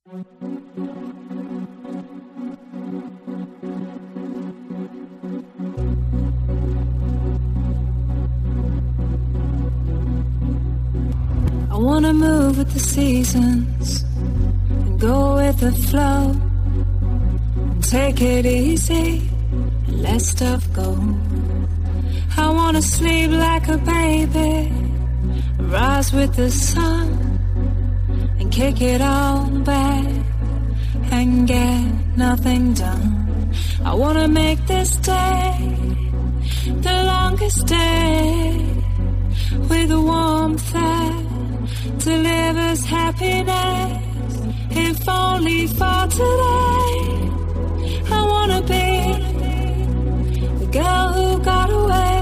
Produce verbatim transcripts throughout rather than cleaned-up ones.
I wanna move with the seasons and go with the flow and take it easy and let stuff go. I wanna sleep like a baby, rise with the sun and kick it all back and get nothing done. I wanna make this day the longest day with a warmth that delivers happiness, if only for today. I wanna be the girl who got away,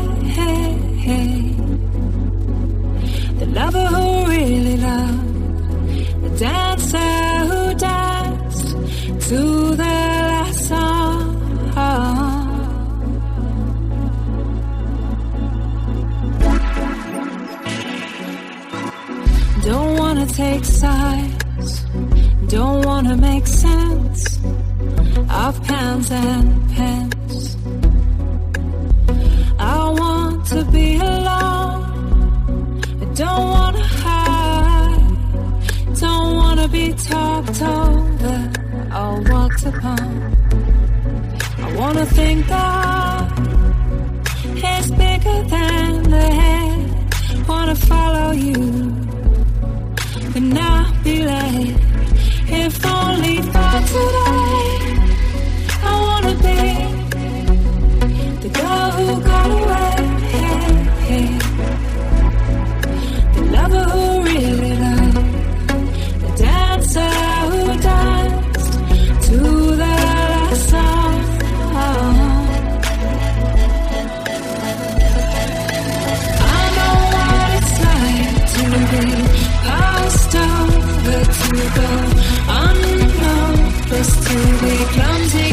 the lover who really loved, the dancer who danced to the last song. Don't wanna take sides, don't wanna make sense of pens and pens. I want to be alone, I don't wanna hide, don't wanna be talked over or walked upon. I wanna think God is bigger than the head, wanna follow you but not be late, if only for today. I wanna be the girl who got away, the lover who really loved, the dancer who danced to the last song. I know what it's like to be passed over, to go unnoticed, to be clumsy